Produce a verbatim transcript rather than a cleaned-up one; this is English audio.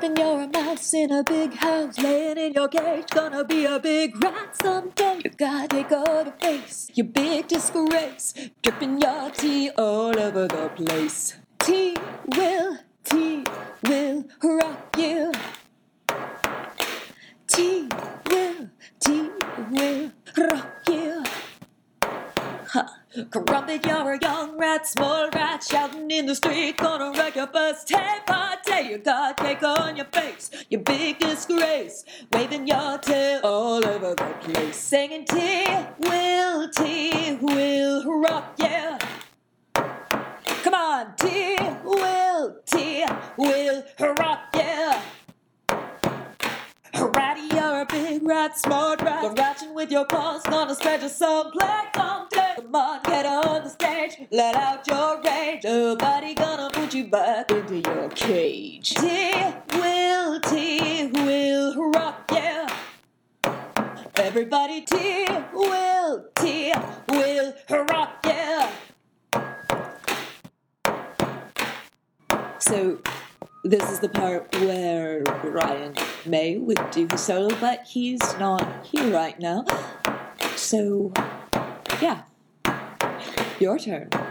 Thinking you're a mouse in a big house, laying in your cage, gonna be a big rat someday. You gotta take all the face, your big disgrace, dripping your tea all over the place. Tea will, tea will rock you. Tea will, tea will rock you. Huh. Crumpet, you're a young rat, small rat, shouting in the street, gonna wreck your first day party. You got cake on your face, your big disgrace, waving your tail all over the place, singing tea will, tea will rock you. Come on, tea will, tea will rock you. Ratty, you're a big rat, smart rat, you're ratching with your paws, gonna spread you some plague someday. Come on, get on the stage, let out your rage, nobody gonna put you back into your cage. Tea will, tea will rock you. Everybody, tea will, tea will rock you. So, this is the part where Ryan May would do his solo, but he's not here right now. So, yeah, your turn.